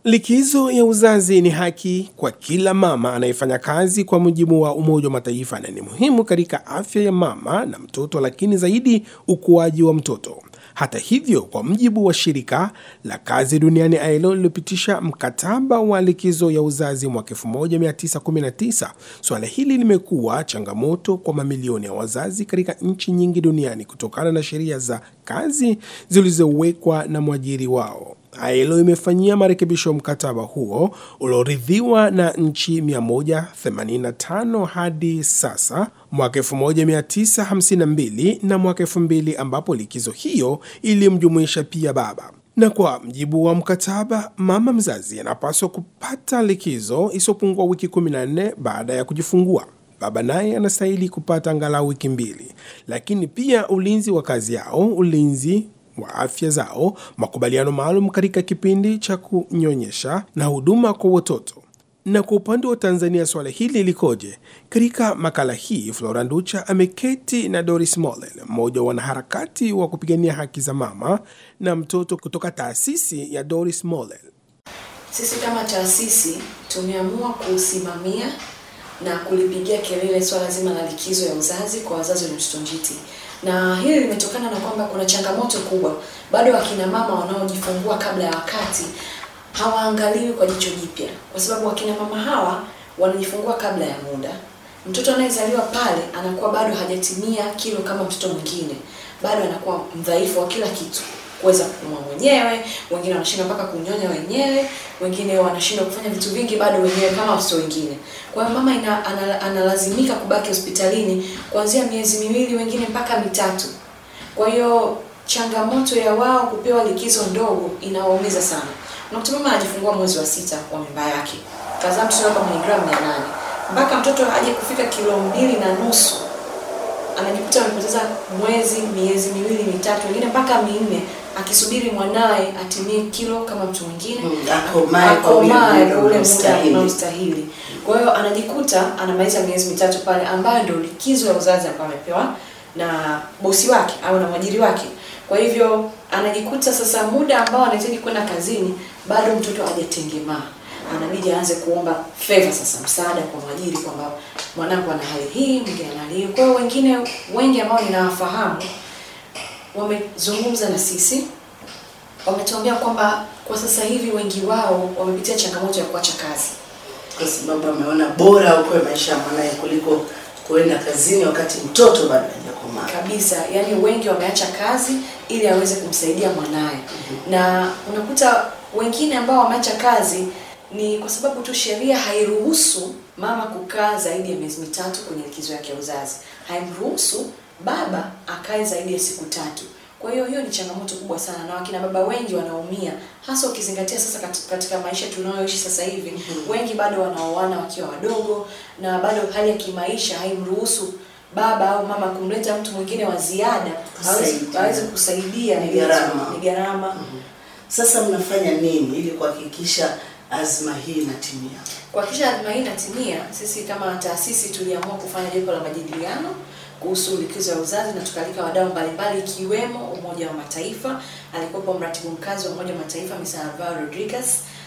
Likizo ya uzazi ni haki kwa kila mama anayefanya kazi kwa mujibu wa Umoja wa Mataifa na ni muhimu katika afya ya mama na mtoto, lakini zaidi ukuaji wa mtoto. Hata hivyo, kwa mujibu wa shirika la kazi duniani ILO lililopitisha mkataba wa likizo ya uzazi mwaka 1919, swala hili limekuwa changamoto kwa mamilioni ya wazazi katika nchi nyingi duniani kutokana na sheria za kazi zilizowekwa na mwajiri wao. ILO imefanyia marekebisho mkataba huo ulioridhiwa na nchi 185 hadi sasa mwaka 1952 na mwaka 2000, ambapo likizo hiyo ilimjumuisha pia baba. Na kwa mjibu wa mkataba, mama mzazi anapaswa kupata likizo isiyopungua wiki 14 baada ya kujifungua. Baba naye anastahili kupata angalau wiki 2, lakini pia ulinzi wa kazi yao, ulinzi wa afya zao, makubaliano maalum katika kipindi cha kunyonyesha na huduma kwa watoto. Na kwa upande wa Tanzania swala hili likoje? Katika makala hii Flora Nducha ameketi na Doris Mollel, mmoja wa wanaharakati wa kupigania haki za mama na mtoto kutoka taasisi ya Doris Mollel. Sisi kama taasisi tumeamua kusimamia na kulipigia kelele swala zima la likizo ya uzazi kwa wazazi wenye mtoto njiti. Na hili limetokana na kwamba kuna changamoto kubwa. Bado wakina mama wanaojifungua kabla ya wakati hawaangaliwi kwa jicho jipya. Kwa sababu wakina mama hawa wanajifungua kabla ya muda. Mtoto anayezaliwa pale anakuwa bado hajatimia kilo kama mtoto mwingine. Bado anakuwa mdhaifu wa kila kitu. Kuweza kupumua mwenyewe, wengine wanashindwa mpaka kunyonya wenyewe, wengine wanashindwa kufanya vitu vingi bado wenyewe kama watoto wengine. Kwa hiyo mama analazimika kubaki hospitalini kuanzia miezi 2, wengine mpaka 3. Kwa hiyo changamoto ya wao kupewa likizo ndogo inawaumiza sana. Unakuta mama anajifungua mwezi wa 6 kwa mimba yake. Kazaa mtoto kama miligramu 800. Mpaka mtoto aje kufika kilo 2.5. Anajikuta amepoteza miezi 2, 3, wengine mpaka 4 akisubiri mwanae atimie kilo kama mtu mwingine, akomae kwa ule muda unaostahili. Kwa hiyo anajikuta anamaliza miezi 3 pale, ambayo ndio likizo ya uzazi ambayo amepewa na bosi wake au na mwajiri wake. Kwa hivyo anajikuta sasa muda ambao anahitaji kwenda kazini bado mtoto hajatengemaa. Anabidi aanze kuomba favor sasa, msaada kwa mwajiri kwamba mwanangu ana hali hii, mwingine ana hali hii. Kwa hiyo wengine wengi ambao ninawafahamu wamezungumza na sisi, wametuambia kwamba kwa sasa hivi wengi wao wamepitia changamoto ya kuacha kazi. Kwa sababu ameona bora kwa maisha ya mwanae kuliko kuenda kazini wakati mtoto bado hajakomaa. Kabisa, yani wengi wameacha kazi ili aweze kumsaidia mwanae. Na unakuta wengine ambao wameacha kazi ni kwa sababu tu sheria hairuhusu mama kukaa zaidi ya miezi 3 kwenye likizo yake ya uzazi. Haimruhusu baba akae zaidi ya siku 3. Kwa hiyo ni changamoto kubwa sana, na wakina baba wengi wanaumia, hasa ukizingatia sasa katika maisha tunayoishi sasa hivi. Wengi bado wanaoana wakiwa wadogo, na bado hali ya kimaisha haimruhusu baba au mama kumleta mtu mwingine wa ziada aweze kusaidia. Ni gharama. Sasa mnafanya nini ili kuhakikisha azma hii inatimia? Kuhakikisha azma hii inatimia, sisi kama taasisi tuliamua kufanya jopo la majadiliano kuhusu likizo ya uzazi, na tukalika wadau mbalimbali ikiwemo Umoja wa Mataifa. Alikuwepo mratibu mkazi wa Umoja wa Mataifa Ms. Alvaro Rodriguez,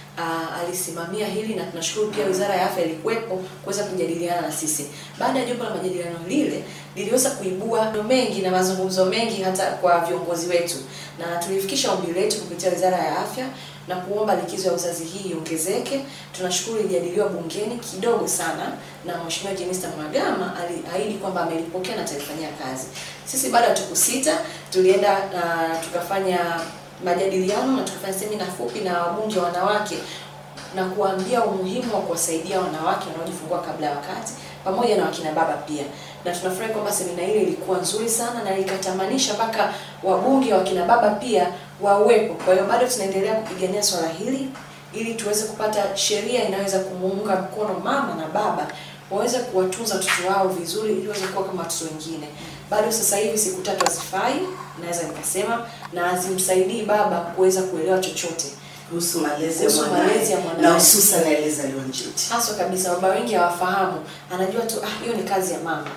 alisimamia hili, na tunashukuru pia Wizara ya Afya ilikuwepo kuweza kujadiliana na sisi. Baada ya jopo la majadiliano lile liliweza kuibua mengi na mazungumzo mengi hata kwa viongozi wetu, na tulifikisha ombi letu kupitia Wizara ya Afya na kuomba likizo ya uzazi hii iongezeke. Tunashukuru ilijadiliwa bungeni kidogo sana, na Mheshimiwa Jenista Mhagama aliahidi kwamba amelipokea na atalifanyia kazi. Sisi baada ya tukusita tulienda na tukafanya majadiliano na tukafanya semina fupi na wabunge wanawake, na kuambia umuhimu wa kuwasaidia wanawake wanaojifungua kabla ya wakati pamoja na wakina baba pia. Na tunafurahi kwamba semina ile ilikuwa nzuri sana na ikatamanisha mpaka wabunge wakina baba pia wawepo. Kwa hiyo bado tunaendelea kupigania swala hili ili tuweze kupata sheria inaweza kumuunga mkono mama na baba waweze kuwatunza watoto wao vizuri ili waweze kuwa kama watoto wengine. Bado sasa hivi siku 3 hazifai, naweza nikasema, na hazimsaidii baba kuweza kuelewa chochote kuhusu malezi ya mwanae, na hususan aliyezaliwa njiti. Hasa kabisa baba wengi hawafahamu, anajua tu hiyo ni kazi ya mama.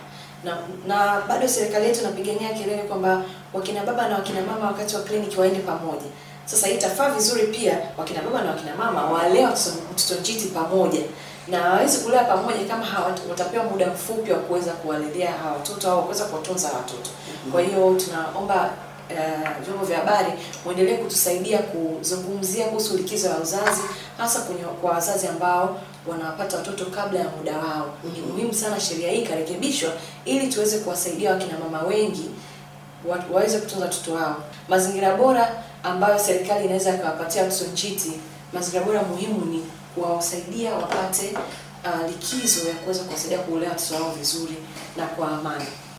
Na bado serikali yetu inapigania kelele kwamba wakina baba na wakina mama wakati wa kliniki waende pamoja. Sasa hii itafaa vizuri pia wakina baba na wakina mama walee mtoto njiti pamoja, na hawezi kulea pamoja kama watapewa muda mfupi wa kuweza kuwalelea hawa watoto au kuweza kuwatunza watoto. Kwa hiyo tunaomba vyombo vya habari muendelee kutusaidia kuzungumzia kuhusu likizo ya uzazi, hasa kwa wazazi ambao wanawapata watoto kabla ya muda wao. Ni muhimu sana sheria hii karekebishwa ili tuweze kuwasaidia wakina mama wengi waweze kutunza watoto wao. Mazingira bora ambayo serikali inaweza kuwapatia watoto njiti, mazingira bora muhimu ni kuwasaidia wapate likizo ya kuweza kuwasaidia kulea watoto wao vizuri na kwa amani.